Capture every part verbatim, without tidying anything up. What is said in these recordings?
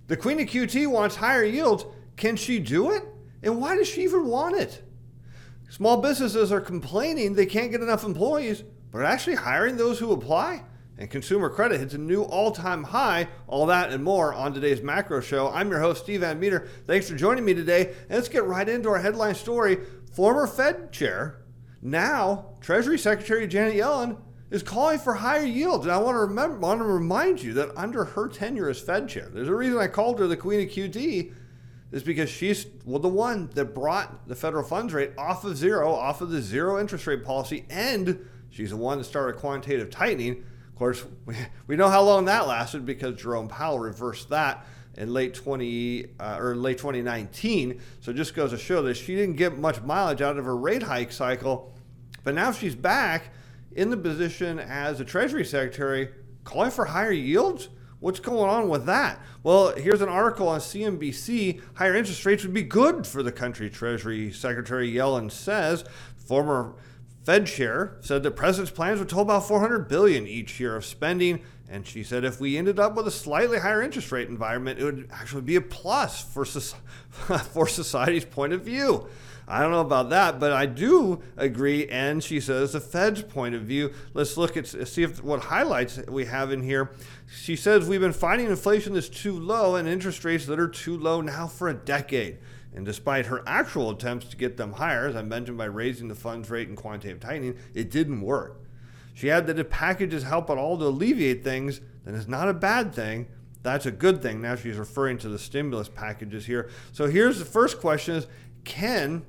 The Queen of Q T wants higher yields. Can she do it? And why does she even want it? Small businesses are complaining they can't get enough employees, but are actually hiring those who apply. And consumer credit hits a new all-time high. All that and more on today's Macro Show. I'm your host, Steve Van Meter. Thanks for joining me today. And let's get right into our headline story. Former Fed chair, now Treasury Secretary Janet Yellen, is calling for higher yields. And I want to remember, want to remind you that under her tenure as Fed chair, there's a reason I called her the Queen of Q T, is because she's well, the one that brought the federal funds rate off of zero, off of the zero interest rate policy, and she's the one that started quantitative tightening. Of course, we, we know how long that lasted because Jerome Powell reversed that in late twenty uh, or late twenty nineteen. So it just goes to show that she didn't get much mileage out of her rate hike cycle. But now she's back in the position as the Treasury Secretary, calling for higher yields. What's going on with that? Well, here's an article on C N B C. Higher interest rates would be good for the country, Treasury Secretary Yellen says. Former Fed chair said the president's plans would total about four hundred billion dollars each year of spending. And she said if we ended up with a slightly higher interest rate environment, it would actually be a plus for, for society's point of view. I don't know about that, but I do agree. And she says the Fed's point of view. Let's look at see if what highlights we have in here. She says we've been fighting inflation that's too low and interest rates that are too low now for a decade. And despite her actual attempts to get them higher, as I mentioned, by raising the funds rate and quantitative tightening, it didn't work. She added that if packages help at all to alleviate things, then it's not a bad thing. That's a good thing. Now she's referring to the stimulus packages here. So here's the first question is, can,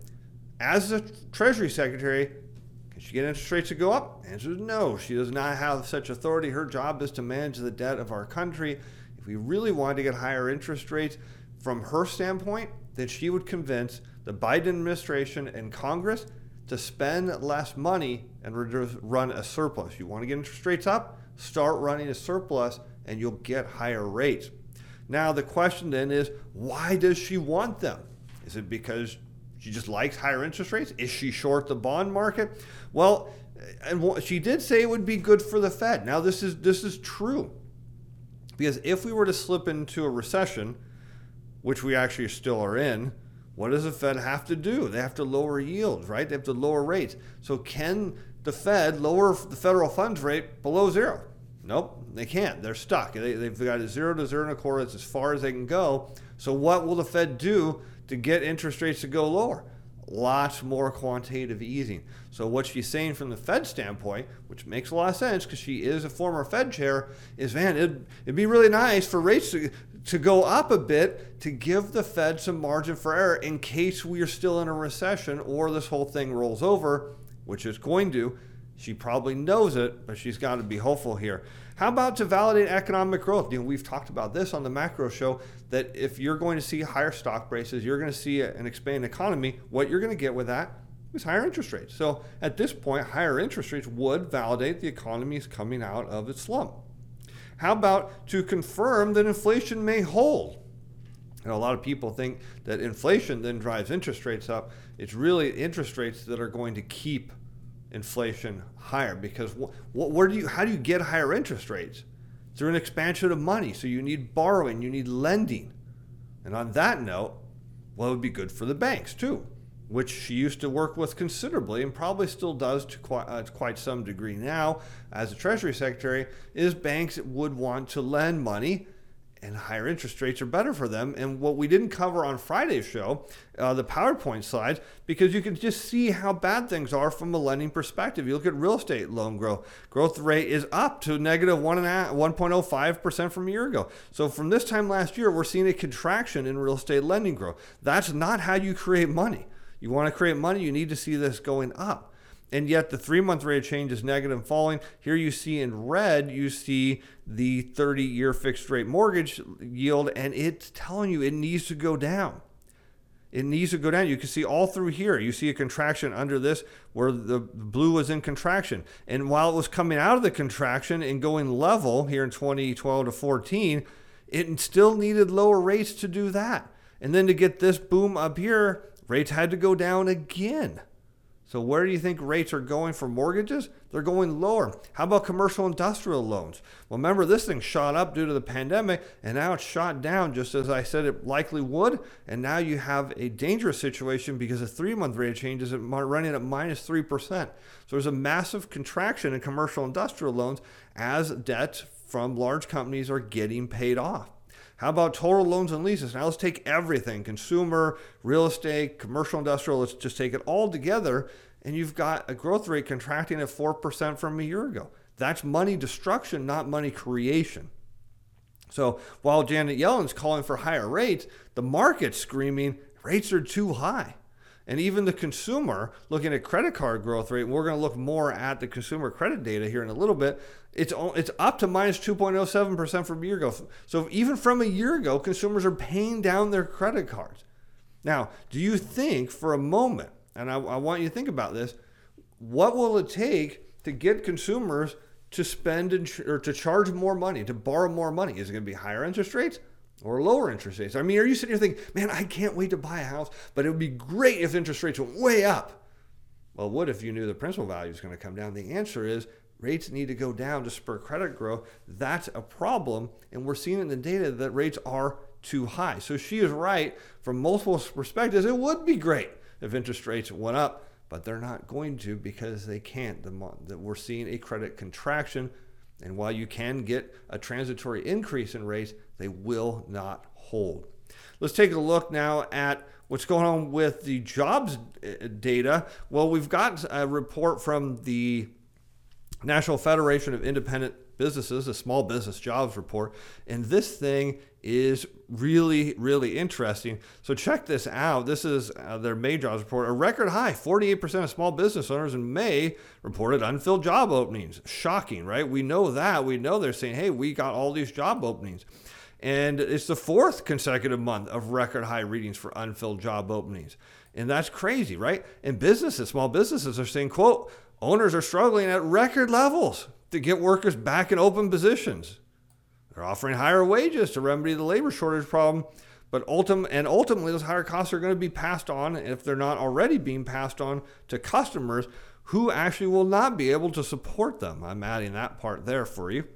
as the Treasury Secretary, can she get interest rates to go up? The answer is no. She does not have such authority. Her job is to manage the debt of our country. If we really wanted to get higher interest rates, from her standpoint, that she would convince the Biden administration and Congress to spend less money and run a surplus. You want to get interest rates up? Start running a surplus and you'll get higher rates. Now, the question then is, why does she want them? Is it because she just likes higher interest rates? Is she short the bond market? Well, and she did say it would be good for the Fed. Now, this is this is true. Because if we were to slip into a recession, which we actually still are in, what does the Fed have to do? They have to lower yields, right? They have to lower rates. So can the Fed lower the federal funds rate below zero? Nope, they can't. They're stuck. They, they've got a zero to zero and a quarter. That's as far as they can go. So what will the Fed do to get interest rates to go lower? Lots more quantitative easing. So what she's saying from the Fed standpoint, which makes a lot of sense because she is a former Fed chair, is, man, it'd, it'd be really nice for rates to, to go up a bit to give the Fed some margin for error in case we are still in a recession or this whole thing rolls over, which it's going to. She probably knows it, but she's got to be hopeful here. How about to validate economic growth? You know, we've talked about this on the Macro Show, that if you're going to see higher stock prices, you're going to see an expanding economy. What you're going to get with that is higher interest rates. So at this point, higher interest rates would validate the economy is coming out of its slump. How about to confirm that inflation may hold? You know, a lot of people think that inflation then drives interest rates up. It's really interest rates that are going to keep inflation higher, because wh- wh- where do you how do you get higher interest rates? Through an expansion of money. So you need borrowing, you need lending. And on that note, well, it would be good for the banks too, which she used to work with considerably and probably still does to quite, uh, to quite some degree now as a Treasury Secretary, is banks would want to lend money, and higher interest rates are better for them. And what we didn't cover on Friday's show, uh, the PowerPoint slides, because you can just see how bad things are from a lending perspective. You look at real estate loan growth. Growth rate is up to negative one point oh five percent from a year ago. So from this time last year, we're seeing a contraction in real estate lending growth. That's not how you create money. You want to create money, you need to see this going up. And yet the three-month rate of change is negative and falling. Here you see in red, you see the thirty-year fixed rate mortgage yield, and it's telling you it needs to go down. It needs to go down. You can see all through here. You see a contraction under this where the blue was in contraction. And while it was coming out of the contraction and going level here in twenty twelve to fourteen, it still needed lower rates to do that. And then to get this boom up here, rates had to go down again. So where do you think rates are going for mortgages? They're going lower. How about commercial industrial loans? Well, remember, this thing shot up due to the pandemic, and now it's shot down just as I said it likely would. And now you have a dangerous situation because the three-month rate of change is running at minus three percent. So there's a massive contraction in commercial industrial loans as debt from large companies are getting paid off. How about total loans and leases? Now let's take everything, consumer, real estate, commercial, industrial, let's just take it all together, and you've got a growth rate contracting at four percent from a year ago. That's money destruction, not money creation. So while Janet Yellen's calling for higher rates, the market's screaming rates are too high. And even the consumer, looking at credit card growth rate, and we're going to look more at the consumer credit data here in a little bit, it's it's up to minus two point oh seven percent from a year ago. So even from a year ago, consumers are paying down their credit cards. Now, do you think for a moment, and I, I want you to think about this, what will it take to get consumers to spend and ch- or to charge more money, to borrow more money? Is it going to be higher interest rates or lower interest rates? I mean, are you sitting here thinking, man, I can't wait to buy a house, but it would be great if interest rates went way up? Well, what if you knew the principal value is going to come down? The answer is rates need to go down to spur credit growth. That's a problem, and we're seeing in the data that rates are too high. So she is right from multiple perspectives. It would be great if interest rates went up, but they're not going to because they can't. The, we're seeing a credit contraction, and while you can get a transitory increase in rates, they will not hold. Let's take a look now at what's going on with the jobs data. Well, we've got a report from the National Federation of Independent Businesses, a small business jobs report, and this thing is really, really interesting. So check this out. This is uh, their May jobs report. A record high, forty-eight percent of small business owners in May reported unfilled job openings. Shocking, right? We know that. We know they're saying, hey, we got all these job openings. And it's the fourth consecutive month of record high readings for unfilled job openings. And that's crazy, right? And businesses, small businesses are saying, quote, owners are struggling at record levels to get workers back in open positions. They're offering higher wages to remedy the labor shortage problem, but ultim- and ultimately those higher costs are going to be passed on, if they're not already being passed on, to customers who actually will not be able to support them. I'm adding that part there for you.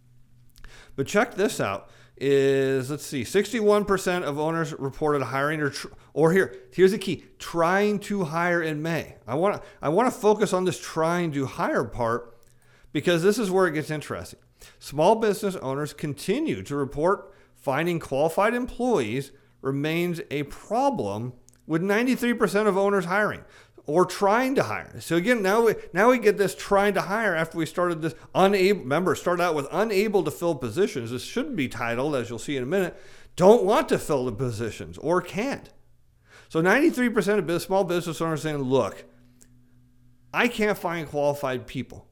But check this out. Is, let's see, sixty-one percent of owners reported hiring or, tr- or here, here's the key, trying to hire in May. I want to I want to focus on this trying to hire part because this is where it gets interesting. Small business owners continue to report finding qualified employees remains a problem, with ninety-three percent of owners hiring or trying to hire. So again, now we now we get this trying to hire after we started this unable. Remember, started out with unable to fill positions. This should be titled, as you'll see in a minute, don't want to fill the positions or can't. So ninety-three percent of small business owners saying, look, I can't find qualified people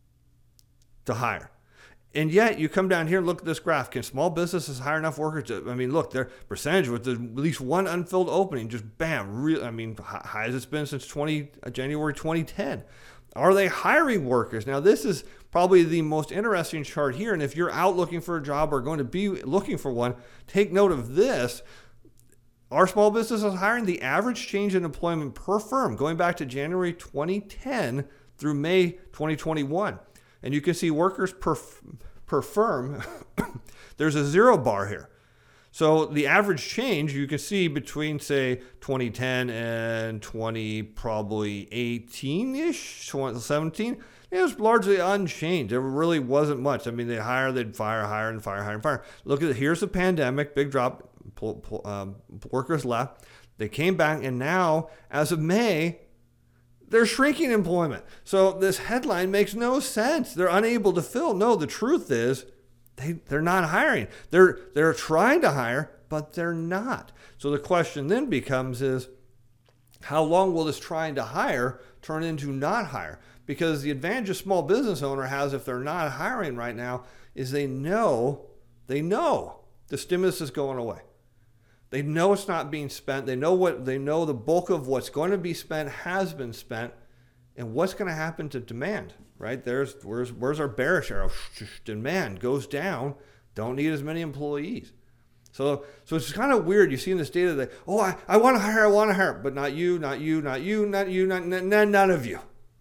to hire. And yet you come down here and look at this graph. Can small businesses hire enough workers to, I mean, look, their percentage with the, at least one unfilled opening, just bam, real, I mean, high as it's been since twenty, January twenty ten. Are they hiring workers? Now, this is probably the most interesting chart here. And if you're out looking for a job or going to be looking for one, take note of this. Are small businesses hiring? The average change in employment per firm going back to January twenty ten through May twenty twenty-one. And you can see workers per, per firm, there's a zero bar here. So the average change you can see between, say, twenty ten and twenty, probably eighteen-ish, twenty seventeen, it was largely unchanged. There really wasn't much. I mean, they'd hire, they'd fire, hire, and fire, hire, and fire. Look at it. Here's the pandemic, big drop, pull, pull, um, workers left. They came back, and now, as of May, they're shrinking employment. So this headline makes no sense. They're unable to fill. No, the truth is they, they're not hiring. They're, they're trying to hire, but they're not. So the question then becomes is, how long will this trying to hire turn into not hire? Because the advantage a small business owner has if they're not hiring right now is they know, they know the stimulus is going away. They know it's not being spent. They know what they know the bulk of what's going to be spent has been spent. And what's going to happen to demand, right? There's where's where's our bearish arrow? Demand goes down. Don't need as many employees. So, so it's kind of weird. You see in this data that, oh, I, I want to hire, I want to hire, but not you, not you, not you, not you, not, not none of you.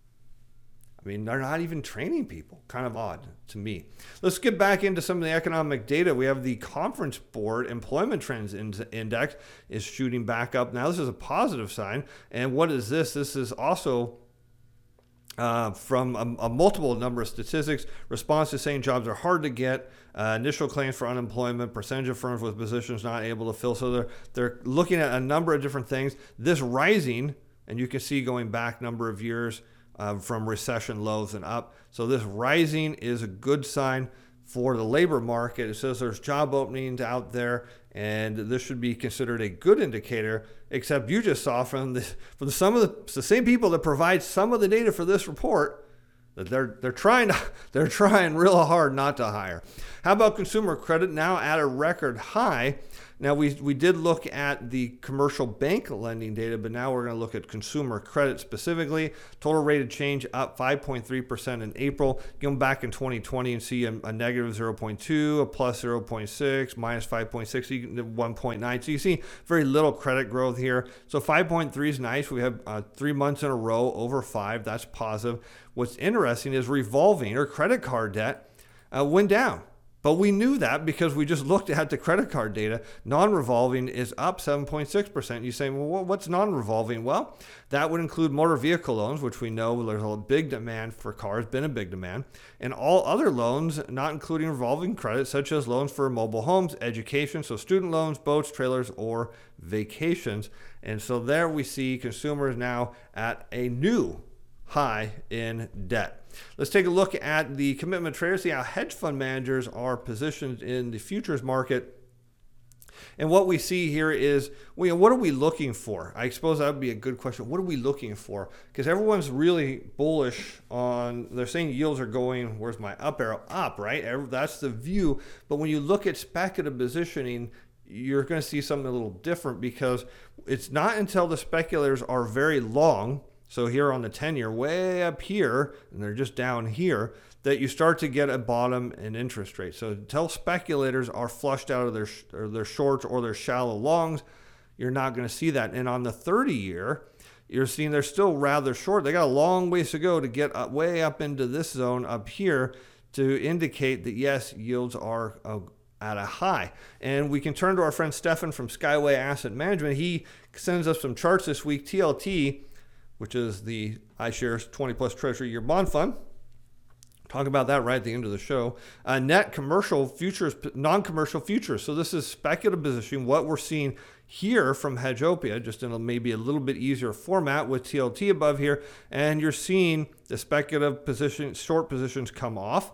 I mean, they're not even training people. Kind of odd to me. Let's get back into some of the economic data. We have the Conference Board Employment Trends Index is shooting back up. Now, this is a positive sign. And what is this? This is also uh, from a, a multiple number of statistics. Response to saying jobs are hard to get. Uh, initial claims for unemployment, percentage of firms with positions not able to fill. So they're, they're looking at a number of different things. This rising, and you can see going back number of years, Uh, from recession lows and up. So this rising is a good sign for the labor market. It says there's job openings out there, and this should be considered a good indicator, except you just saw from the, from some of the, the same people that provide some of the data for this report that they're they're trying to, they're trying real hard not to hire. How about consumer credit, now at a record high? Now, we, we did look at the commercial bank lending data, but now we're going to look at consumer credit specifically. Total rate of change up five point three percent in April. Going back in twenty twenty and see a, a negative zero point two, a plus zero point six, minus five point six, one point nine. So you see very little credit growth here. So five point three is nice. We have uh, three months in a row over five. That's positive. What's interesting is revolving or credit card debt uh, went down. But we knew that because we just looked at the credit card data. Non-revolving is up seven point six percent. You say, well, what's non-revolving? Well, that would include motor vehicle loans, which we know there's a big demand for cars, been a big demand, and all other loans, not including revolving credit, such as loans for mobile homes, education, so student loans, boats, trailers, or vacations. And so there we see consumers now at a new high in debt. Let's take a look at the commitment traders, see how hedge fund managers are positioned in the futures market. And what we see here is, well, what are we looking for? I suppose that would be a good question. What are we looking for? Because everyone's really bullish on, they're saying yields are going, where's my up arrow? Up, right? That's the view. But when you look at speculative positioning, you're going to see something a little different, because it's not until the speculators are very long, so here on the ten-year, way up here, and they're just down here, that you start to get a bottom in interest rates. So until speculators are flushed out of their, or their shorts or their shallow longs, you're not going to see that. And on the thirty-year, you're seeing they're still rather short. They got a long ways to go to get up, way up into this zone up here to indicate that, yes, yields are uh, at a high. And we can turn to our friend Stefan from Skyway Asset Management. He sends us some charts this week. T L T, which is the iShares twenty plus Treasury Year Bond Fund. Talk about that right at the end of the show. Uh, net commercial futures, non-commercial futures. So this is speculative positioning. What we're seeing here from Hedgeopia, just in a maybe a little bit easier format with T L T above here. And you're seeing the speculative position, short positions come off.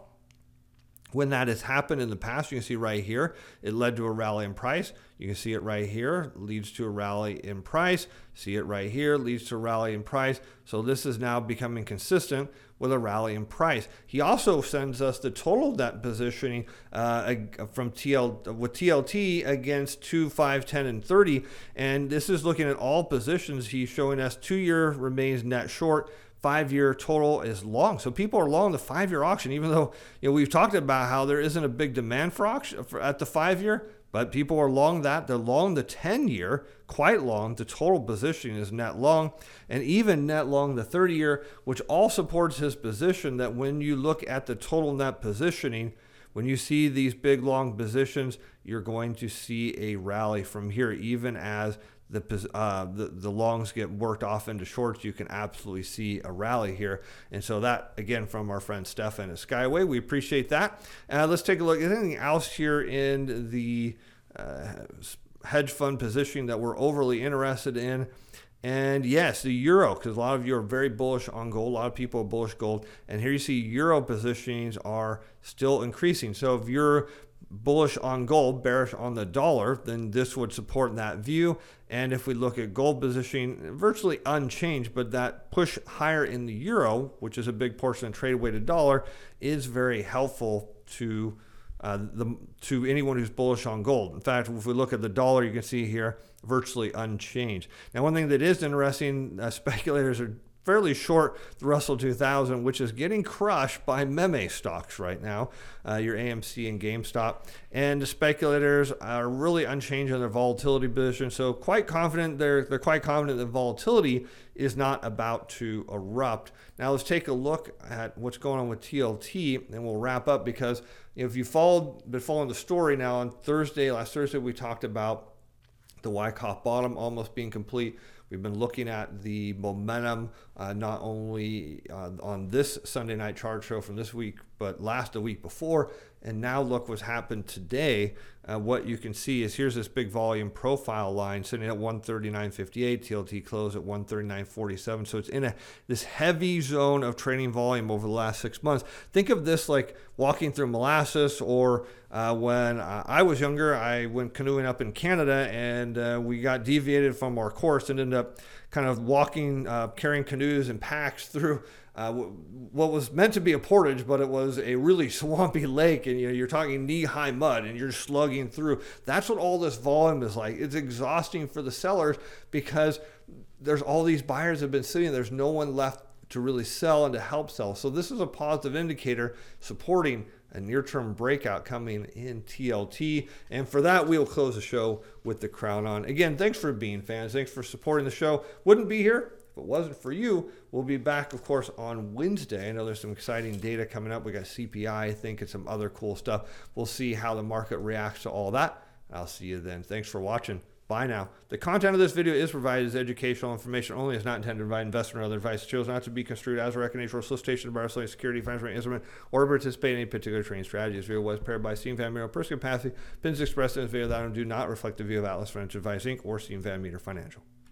When that has happened in the past, you can see right here, it led to a rally in price. You can see it right here, leads to a rally in price. See it right here, leads to a rally in price. So this is now becoming consistent with a rally in price. He also sends us the total net positioning uh, from T L with T L T against two, five, ten, and thirty. And this is looking at all positions. He's showing us two-year remains net short. Five-year total is long. So people are long the five-year auction, even though, you know, we've talked about how there isn't a big demand for auction for, at the five-year, but people are long that. They're long the ten-year, quite long. The total position is net long, and even net long the thirty-year, which all supports his position that when you look at the total net positioning, when you see these big long positions, you're going to see a rally from here, even as The, uh, the the longs get worked off into shorts. You can absolutely see a rally here. And so that, again, from our friend Stefan at Skyway, we appreciate that. Uh, let's take a look at anything else here in the uh, hedge fund positioning that we're overly interested in. And yes, the euro, because a lot of you are very bullish on gold. A lot of people are bullish gold. And here you see euro positionings are still increasing. So if you're bullish on gold, bearish on the dollar, then this would support that view. And if we look at gold positioning, virtually unchanged, but that push higher in the euro, which is a big portion of trade weighted dollar, is very helpful to uh, the to anyone who's bullish on gold. In fact, if we look at the dollar, you can see here virtually unchanged. Now, one thing that is interesting, uh, speculators are fairly short the Russell two thousand, which is getting crushed by meme stocks right now, uh, your A M C and GameStop. And the speculators are really unchanged in their volatility position. So quite confident, they're, they're quite confident that volatility is not about to erupt. Now let's take a look at what's going on with T L T, and we'll wrap up because you know, if you followed, been following the story now, on Thursday, last Thursday, we talked about the Wyckoff bottom almost being complete. We've been looking at the momentum, uh, not only uh, on this Sunday night chart show from this week, but last the week before. And now look what's happened today. Uh, what you can see is here's this big volume profile line sitting at one thirty-nine fifty-eight. T L T closed at one thirty-nine forty-seven. So it's in a this heavy zone of trading volume over the last six months. Think of this like walking through molasses, or uh, when uh, I was younger, I went canoeing up in Canada, and uh, we got deviated from our course and ended up kind of walking, uh, carrying canoes and packs through Uh, what was meant to be a portage, but it was a really swampy lake, and you know, you're talking knee-high mud, and you're slugging through. That's what all this volume is like. It's exhausting for the sellers because there's all these buyers have been sitting. There's no one left to really sell and to help sell. So this is a positive indicator supporting a near-term breakout coming in T L T. And for that, we will close the show with the crown on. Again, thanks for being fans. Thanks for supporting the show. Wouldn't be here if it wasn't for you. We'll be back, of course, on Wednesday. I know there's some exciting data coming up. We got C P I, I think, and some other cool stuff. We'll see how the market reacts to all that. I'll see you then. Thanks for watching. Bye now. The content of this video is provided as educational information only. It's not intended to provide investment or other advice. It chose not to be construed as a recommendation or solicitation to buy or sell any security, financial instrument, or to participate in any particular trading strategy. This video was prepared by Steven Van Meter personal capacity. Opinions expressed in this video that do not reflect the view of Atlas Financial Advice, Incorporated or Steven Van Meter Financial.